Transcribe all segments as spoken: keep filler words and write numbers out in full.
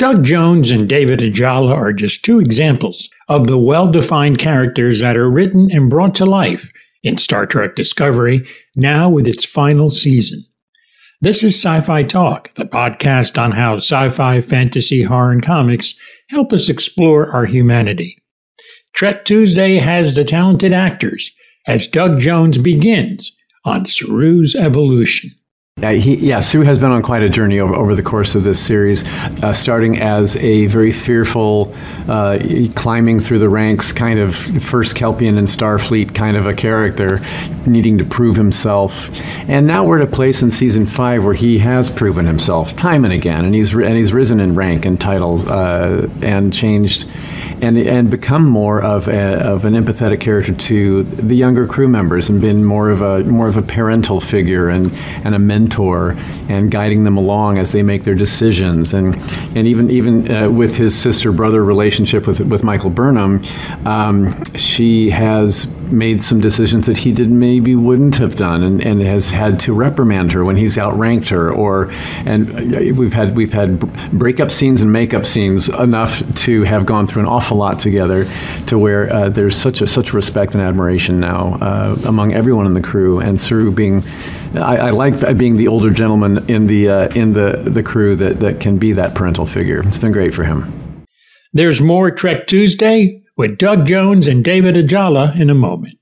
Doug Jones and David Ajala are just two examples of the well-defined characters that are written and brought to life in Star Trek Discovery, now with its final season. This is Sci-Fi Talk, the podcast on how sci-fi, fantasy, horror, and comics help us explore our humanity. Trek Tuesday has the talented actors as Doug Jones begins on Saru's evolution. Uh, he, yeah, Saru has been on quite a journey over, over the course of this series, uh, starting as a very fearful, uh, climbing through the ranks, kind of first Kelpian in Starfleet kind of a character, needing to prove himself. And now we're at a place in season five where he has proven himself time and again, and he's and he's risen in rank and title uh, and changed. And and become more of a, of an empathetic character to the younger crew members, and been more of a more of a parental figure and, and a mentor, and guiding them along as they make their decisions. And and even even uh, with his sister brother relationship with with Michael Burnham, um, she has made some decisions that he did maybe wouldn't have done, and, and has had to reprimand her when he's outranked her. Or and we've had we've had breakup scenes and makeup scenes enough to have gone through an awful lot together, to where uh, there's such a such respect and admiration now uh, among everyone in the crew. And Saru being, I, I like being the older gentleman in the uh, in the the crew that that can be that parental figure. It's been great for him. There's more Trek Tuesday with Doug Jones and David Ajala in a moment.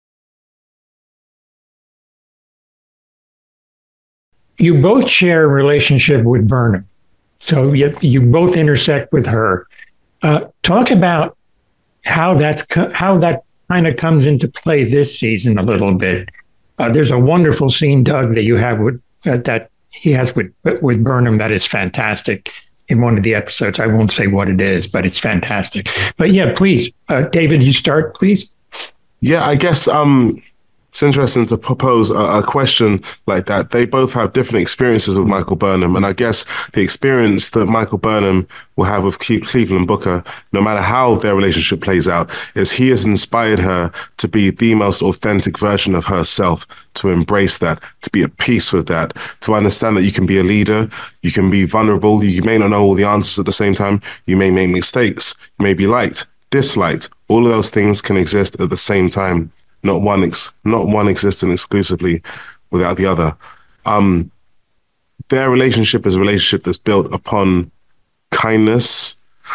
You both share a relationship with Burnham, so you, you both intersect with her. Uh, talk about how that's co- how that kind of comes into play this season a little bit. Uh, there's a wonderful scene, Doug, that you have with uh, that he has with with Burnham that is fantastic in one of the episodes. I won't say what it is, but it's fantastic. But yeah, please, uh, David, you start, please. Yeah, I guess um, it's interesting to propose a, a question like that. They both have different experiences with Michael Burnham. And I guess the experience that Michael Burnham will have with Cleveland Booker, no matter how their relationship plays out, is he has inspired her to be the most authentic version of herself, to embrace that, to be at peace with that, to understand that you can be a leader, you can be vulnerable, you may not know all the answers at the same time, you may make mistakes, you may be liked, disliked. All of those things can exist at the same time. Not one, ex- not one existing exclusively without the other. Um, their relationship is a relationship that's built upon kindness,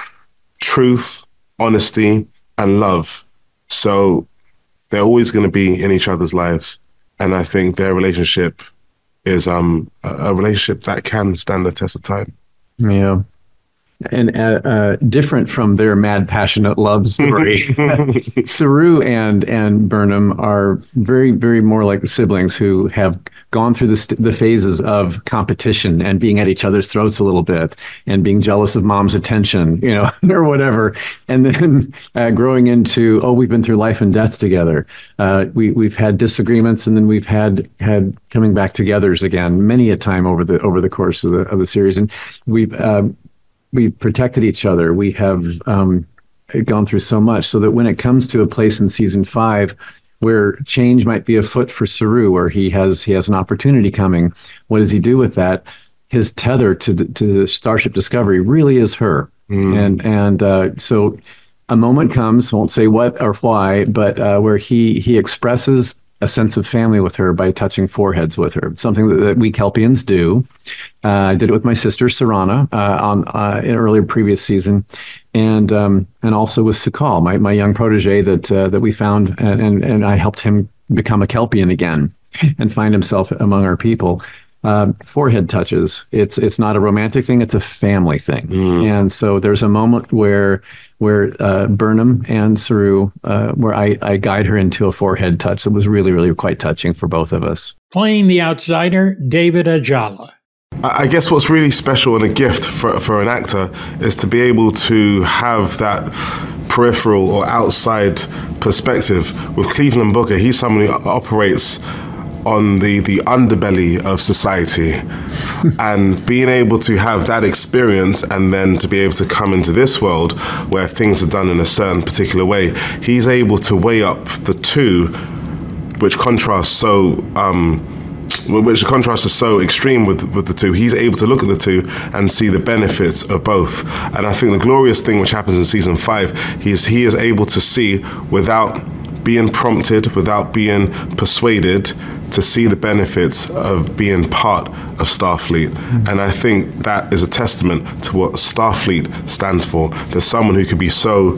truth, honesty, and love. So they're always going to be in each other's lives, and I think their relationship is um, a, a relationship that can stand the test of time. Yeah. And uh, uh, different from their mad, passionate love story, Saru and and Burnham are very, very more like the siblings who have gone through the, st- the phases of competition and being at each other's throats a little bit, and being jealous of mom's attention, you know, or whatever, and then uh, growing into, oh, we've been through life and death together. Uh, we we've had disagreements, and then we've had had coming back togethers again many a time over the over the course of the of the series, and we've. Uh, We've protected each other. We have um, gone through so much, so that when it comes to a place in season five where change might be afoot for Saru, or he has he has an opportunity coming, what does he do with that? His tether to the, to Starship Discovery really is her, mm. and and uh, so a moment comes, won't say what or why, but uh, where he he expresses a sense of family with her by touching foreheads with her. It's something that, that we Kelpians do. Uh, I did it with my sister Sarana uh, on uh, in an earlier previous season, and um, and also with Sukal, my my young protege that uh, that we found, and, and and I helped him become a Kelpian again and find himself among our people. Uh, forehead touches. It's it's not a romantic thing. It's a family thing. Mm. And so there's a moment where where uh, Burnham and Saru, uh, where I, I guide her into a forehead touch that was really, really quite touching for both of us. Playing the outsider, David Ajala. I guess what's really special and a gift for, for an actor is to be able to have that peripheral or outside perspective. With Cleveland Booker, he's someone who operates on the, the underbelly of society, and being able to have that experience and then to be able to come into this world where things are done in a certain particular way, he's able to weigh up the two, which contrasts so um, which the contrast is so extreme with with the two, he's able to look at the two and see the benefits of both. And I think the glorious thing which happens in season five, he's he is able to see without being prompted, without being persuaded, to see the benefits of being part of Starfleet. Mm-hmm. And I think that is a testament to what Starfleet stands for. There's someone who could be so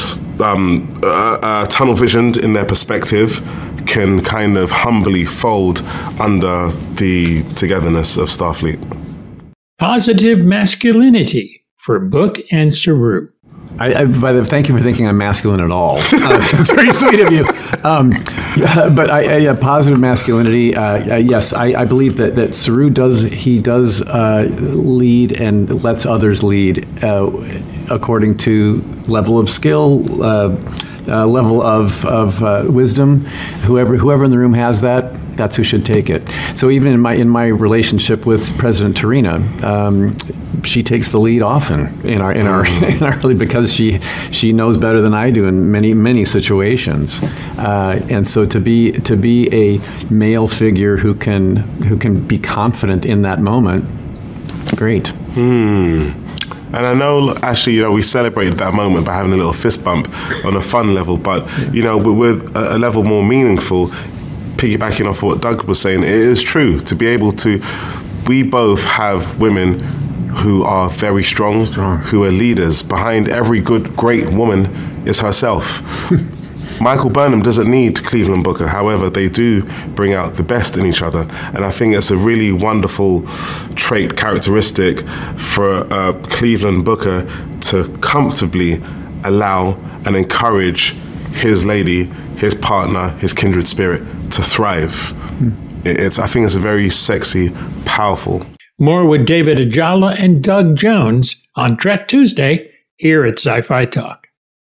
um, uh, uh, tunnel visioned in their perspective, can kind of humbly fold under the togetherness of Starfleet. Positive masculinity for Book and Saru. I, I, by the, thank you for thinking I'm masculine at all. Uh, it's very sweet of you. Um, but I, I, uh, positive masculinity, uh, uh, yes, I, I believe that, that Saru does, he does uh, lead and lets others lead uh, according to level of skill, uh, uh, level of, of uh, wisdom. Whoever whoever in the room has that, that's who should take it. So even in my in my relationship with President Tarina, um, she takes the lead often in our in our, in our because she she knows better than I do in many many situations, uh, and so to be to be a male figure who can who can be confident in that moment, great. Hmm. And I know, actually, you know, we celebrated that moment by having a little fist bump on a fun level, but you know, with a, a level more meaningful. Piggybacking off what Doug was saying, it is true to be able to, we both have women who are very strong, strong, who are leaders. Behind every good, great woman is herself. Michael Burnham doesn't need Cleveland Booker. However, they do bring out the best in each other. And I think it's a really wonderful trait, characteristic for uh, Cleveland Booker to comfortably allow and encourage his lady, his partner, his kindred spirit to thrive. Hmm. It's, I think it's a very sexy, powerful. More with David Ajala and Doug Jones on Trek Tuesday here at Sci-Fi Talk.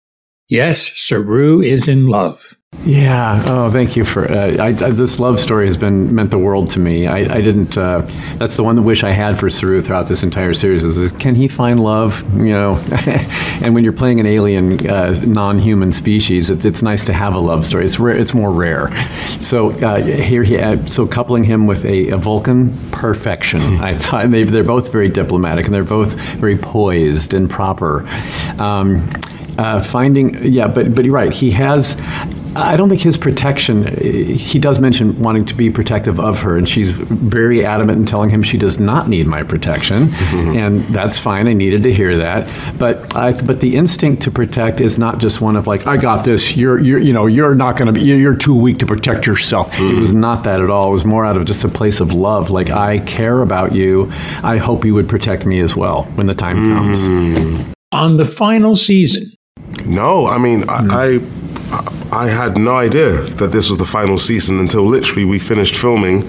Yes, Saru is in love. Yeah. Oh, thank you for uh, I, I, this love story has been meant the world to me. I, I didn't. Uh, that's the one wish I had for Saru throughout this entire series. Is can he find love? You know, and when you're playing an alien, uh, non-human species, it, it's nice to have a love story. It's rare. It's more rare. So uh, here he. Uh, so coupling him with a, a Vulcan, perfection. I thought they, they're both very diplomatic and they're both very poised and proper. Um, uh, finding, yeah, but but you're right. He has. I don't think his protection, he does mention wanting to be protective of her, and she's very adamant in telling him she does not need my protection, mm-hmm. and that's fine. I needed to hear that. But I, but the instinct to protect is not just one of like, I got this, you're, you're you know, you're not going to be, you're too weak to protect yourself. Mm-hmm. It was not that at all. It was more out of just a place of love. Like, I care about you. I hope you would protect me as well when the time mm-hmm. comes. On the final season. No, I mean, mm-hmm. I... I I had no idea that this was the final season until literally we finished filming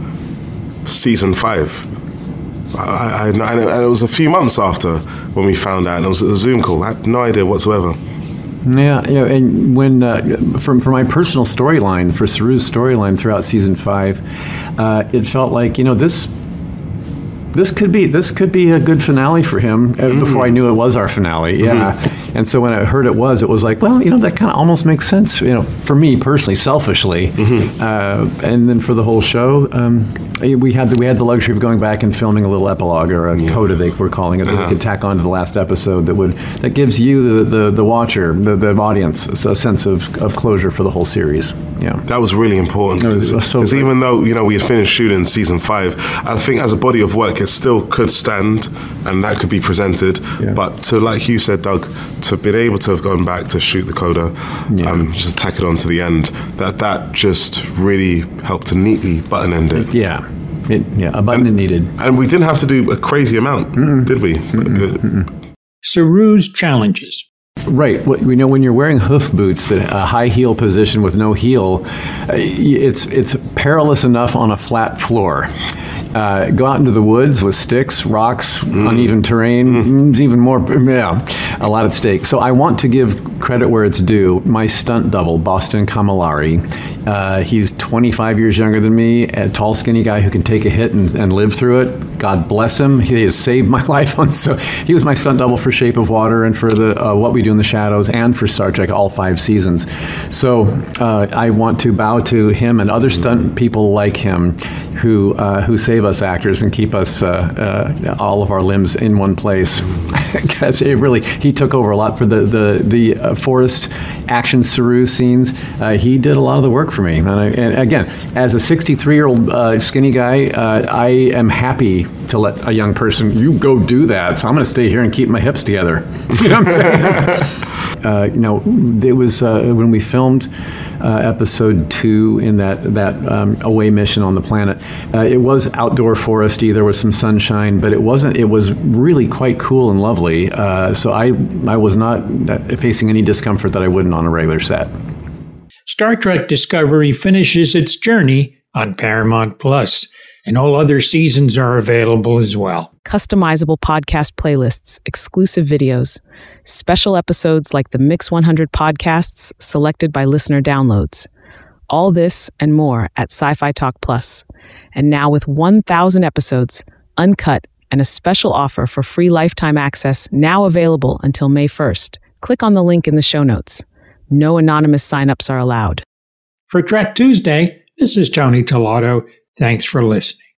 season five. I, I, and it was a few months after when we found out, and it was a Zoom call. I had no idea whatsoever. Yeah, yeah, and when uh, for for my personal storyline, for Saru's storyline throughout season five, uh, it felt like, you know, this. This could be this could be a good finale for him. Mm. Before I knew it was our finale, yeah. Mm-hmm. And so when I heard it was, it was like, well, you know, that kind of almost makes sense, you know, for me personally, selfishly. Mm-hmm. Uh, and then for the whole show, um, we had the, we had the luxury of going back and filming a little epilogue or a yeah. coda, they were calling it, uh-huh. that we could tack on to the last episode that would that gives you the the, the watcher, the, the audience, a sense of, of closure for the whole series. Yeah, that was really important. Because so even though, you know, we had finished shooting season five, I think as a body of work, it still could stand and that could be presented. Yeah. But to, like you said, Doug, to be able to have gone back to shoot the coda, yeah. um, just tack it on to the end, that that just really helped to neatly button end it. Yeah, it, yeah, a button and, it needed. And we didn't have to do a crazy amount, Mm-mm. did we? Mm-mm. Mm-mm. Saru's challenges. Right. We know when you're wearing hoof boots, a high heel position with no heel, it's it's perilous enough on a flat floor. Uh, go out into the woods with sticks, rocks, mm. uneven terrain, mm. even more, yeah, a lot at stake. So I want to give credit where it's due. My stunt double, Boston Kamilari, uh, he's twenty-five years younger than me, a tall, skinny guy who can take a hit and, and live through it. God bless him. He has saved my life. On so he was my stunt double for Shape of Water and for the uh, What We Do in the Shadows and for Star Trek, all five seasons. So uh, I want to bow to him and other stunt people like him who uh, who save us actors and keep us uh, uh, all of our limbs in one place. Because it really, he took over a lot for the the the uh, forest action Saru scenes. Uh, he did a lot of the work for me. And, I, and again, as a sixty-three-year-old uh, skinny guy, uh, I am happy to let a young person, you go do that. So I'm going to stay here and keep my hips together. You know what I'm saying? uh, you know, it was uh, when we filmed uh, episode two in that that um, away mission on the planet. Uh, it was outdoor foresty. There was some sunshine, but it wasn't. It was really quite cool and lovely. Uh, so I I was not facing any discomfort that I wouldn't on a regular set. Star Trek Discovery finishes its journey on Paramount Plus, and all other seasons are available as well. Customizable podcast playlists, exclusive videos, special episodes like the Mix one hundred podcasts selected by listener downloads. All this and more at Sci-Fi Talk Plus. And now with one thousand episodes, uncut, and a special offer for free lifetime access now available until May first. Click on the link in the show notes. No anonymous signups are allowed. For Trek Tuesday, this is Tony Tellado. Thanks for listening.